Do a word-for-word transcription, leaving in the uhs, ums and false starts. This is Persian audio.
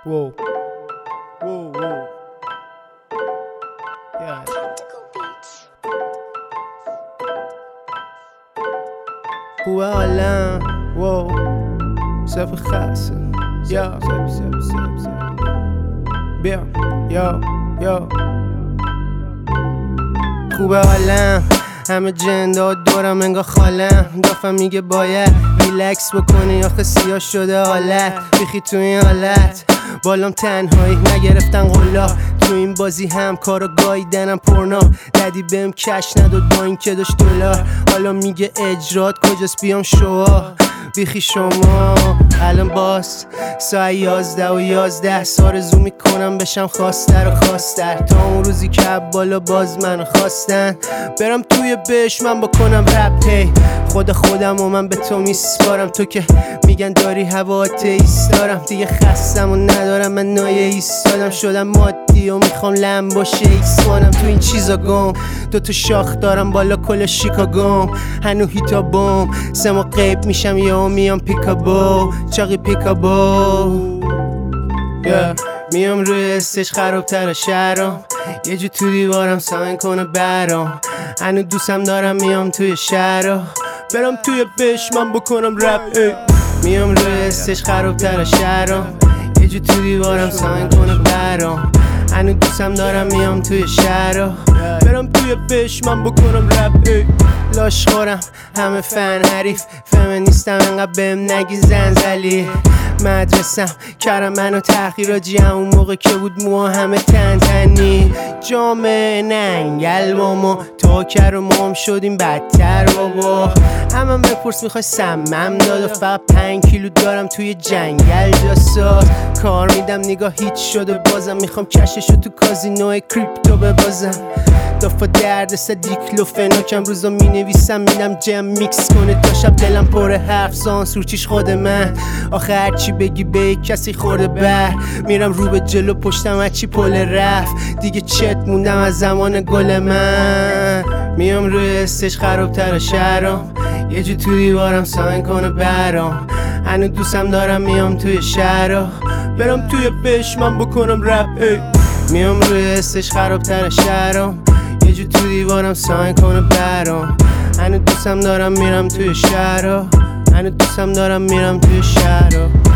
Whoa. Whoa, whoa. Yeah. خوبه حالم وو صف خاصه یا بیا یا یا خوبه حالم همه جندا دورم انگار خالم دافم میگه باید ریلکس بکنی آخه سیاه شده حالت بیخی تو این حالت بالام تنهایی نگرفتن قلا تو این بازی هم کارو گاییدنم پرنا ددی بهم کش نداد با این که داشت دلار حالا میگه اجرات کجاست بیام شوا بیخی شما الان باز ساعت یازده و یازده سارزو میکنم بشم خواستر و خواستر تا اون روزی که بالا باز منو خواستن برم توی بهش من بکنم رپ هی خود خودم و من به تو میسپارم تو که میگن داری هوا ایستارم دیگه خستم و ندارم من نایه ایستادم شدم مادی و میخوام لم باشه ایسوانم تو این چیزا گم دوتا شاخ دارم بالا کل شیکاگوم هنو هیتا بوم سمو قیب میشم یا میام پیکابو چاقی پیکابو yeah. میام روی استش خرابتر شهرام یه جو تو دیوارم ساین کنه برام هنو دوستم دارم میام توی شهرام برم توی بش من بکنم رپ ای. میام روی استش خرابتر شهرام یه جو تو دیوارم ساین کنه برام هنو دوستم دارم میام توی شهرام برم توی بش من بکنم رپ ای. لاش خورم همه فن حریف فمینیستم انقدر بهم نگی زنزلی مدرسم کردم منو تحقیراجی همون موقع که بود موها همه تن تنی جامعه ننگل ماما تا کر و مام شدیم بدتر بابا همه بپرس میخوای سمم داد و فقط پنج کیلو دارم توی جنگل جاساز کار میدم نگاه هیچ شده بازم میخوام کششو تو کازینو کریپتو ببازم دافا درد سه دیکلو فناکم روزا می نویسم میدم جم میکس کنه تا شب دلم پر حرف سانسورچیش خود من آخه هرچی بگی به کسی خورده بر میرم رو به جلو پشتم هرچی پل رفت دیگه چت موندم از زمان گل من میام روی استش خرابتر شهرام یه جو تو دیوارم ساین کنه برام هنو دوستم دارم میام توی شهرام برم توی بش من بکنم رپ ای. میام روی استش خرابتر شهرام یه جو تو دیوارم ساین کنه برام هنو دوستم دارم میرم توی شهرام هنو دوستم دارم میرم توی شهرام